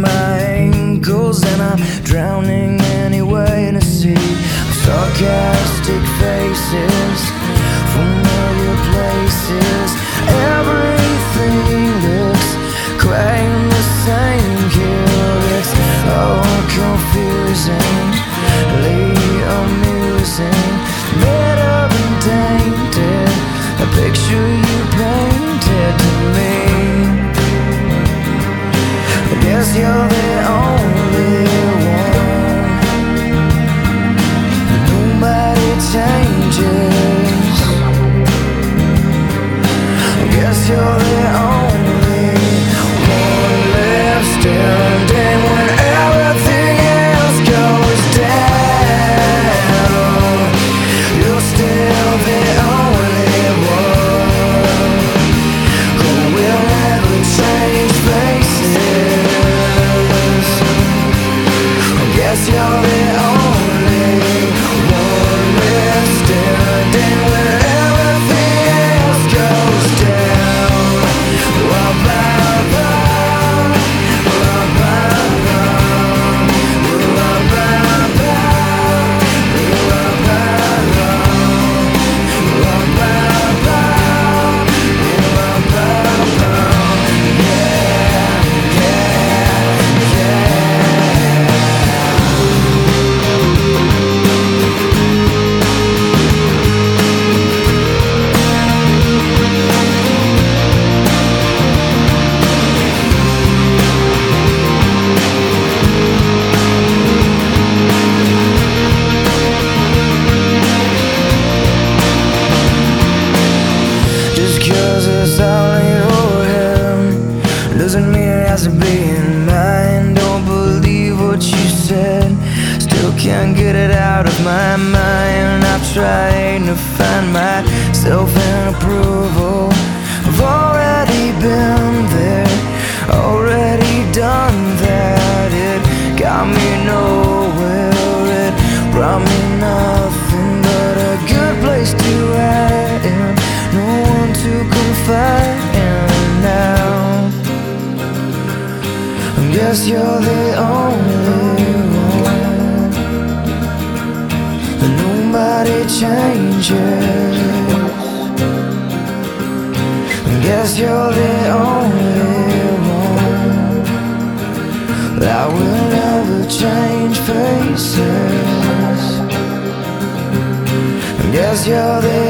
my ankles, and I'm drowning anyway to see sarcastic faces, familiar places. Everything looks quite the same here. It's all confusingly amusing, made up and tainted, a picture you painted to me. I guess you're the only one. Nobody changes. I guess you're the only one left standing when everything else goes down. You're still the only one who will never change faces. I guess you're the only one left standing when everything else goes down. Doesn't mean it has to be in mine. Don't believe what you said, still can't get it out of my mind. I've tried to find myself in approval. I've already been there, already done that. It got me nowhere, it brought me nothing but a good place to hide and no one to confide in now. I guess you're the only one, and nobody changes. I guess you're the only one that will never change faces. I guess you're the